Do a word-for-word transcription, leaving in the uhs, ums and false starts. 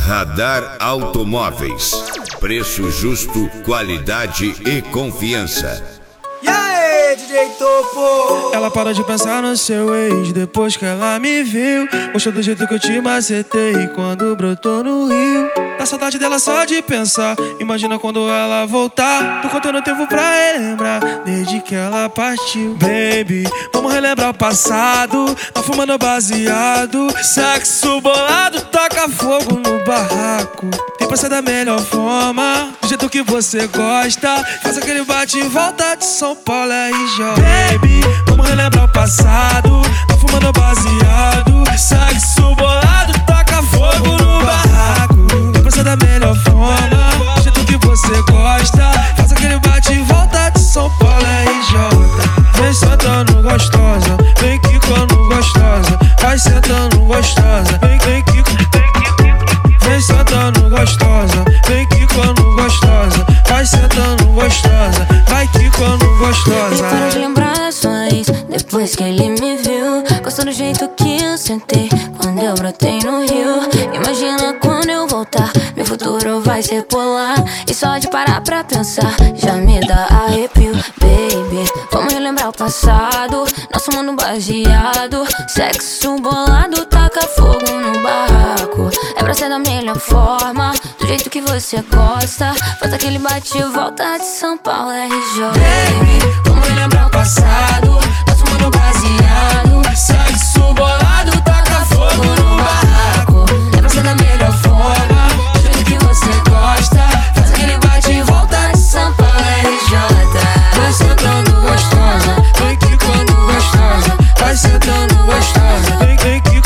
Radar Automóveis. Preço justo, qualidade e confiança. E aí, D J Topo? Ela parou de pensar no seu ex depois que ela me viu. Gostou do jeito que eu te macetei quando brotou no Rio. Dá saudade dela só de pensar, imagina quando ela voltar. Tô contando tempo pra relembrar, desde que ela partiu. Baby, vamos relembrar o passado, tá fumando baseado. Sexo bolado, taca fogo no barraco. Tem pra ser da melhor forma, do jeito que você gosta. Faz aquele bate e volta de São Paulo, R J. Baby, vamos relembrar o passado, tá fumando baseado. Sexo bolado, taca fogo no barraco. Da melhor forma, do jeito que você gosta. Faz aquele bate e volta de São Paulo, R J. Vem sentando gostosa, vem quicando gostosa. Vai sentando gostosa, vem, vem quicando. Vem sentando gostosa, vem quicando gostosa. Vai sentando gostosa, vai quicando gostosa. Ele parou de lembrar das sua ex depois que ele me viu. Gostou do jeito que eu sentei quando eu brotei no Rio. Imagina quando eu voltar, meu futuro vai ser polar. E só de parar pra pensar já me dá arrepio. Baby, vamos relembrar o passado, nosso mundo baseado. Sexo bolado, taca fogo no barraco. É pra ser da melhor forma, do jeito que você gosta. Faz aquele bate e volta de São Paulo, R J. Baby, vamos relembrar o passado, nosso mundo baseado. Sexo bolado, taca fogo no barraco. É pra ser da melhor forma, do jeito que você gosta. Faz aquele bate e volta de São Paulo, R J. Vai sentando gostosa, vem quicando gostosa. Vai sentando gostosa, vem, vem quicando.